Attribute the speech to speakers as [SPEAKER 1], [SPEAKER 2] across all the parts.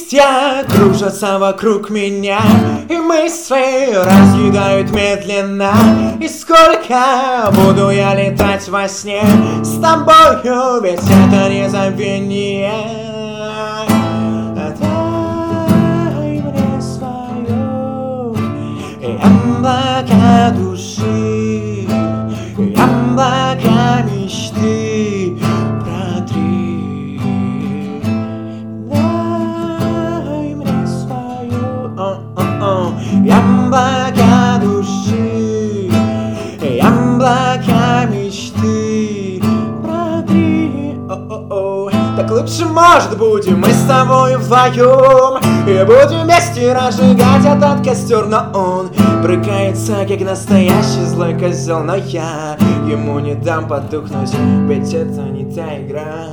[SPEAKER 1] Листья кружатся вокруг меня, и мысли разъедают медленно. И сколько буду я летать во сне с тобою, ведь это не забвение. Дай мне свое облака души, облака мечты. Облака души, облака мечты, протри. Так лучше, может, будем мы с тобой вдвоем, и будем вместе разжигать этот костер. Но он брыкается, как настоящий злой козел, но я ему не дам потухнуть, ведь это не та игра.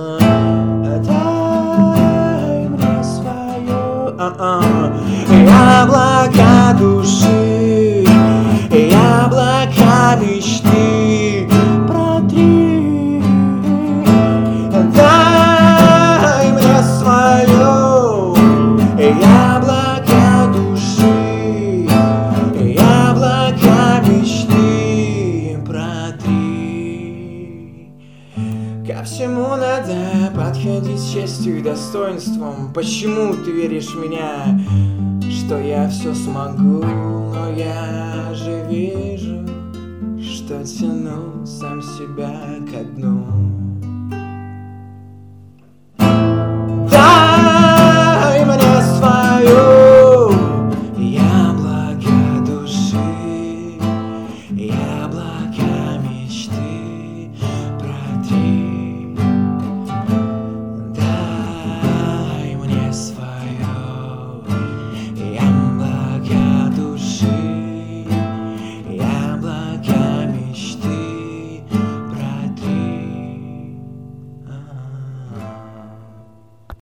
[SPEAKER 1] Дай мне свое облака души, облака мечты, протри. Дай мне свое облака души, облака мечты, протри. Ко всему надо подходить с честью и достоинством. Почему ты веришь в меня, что я все смогу? Но я же вижу, что тяну сам себя ко дну.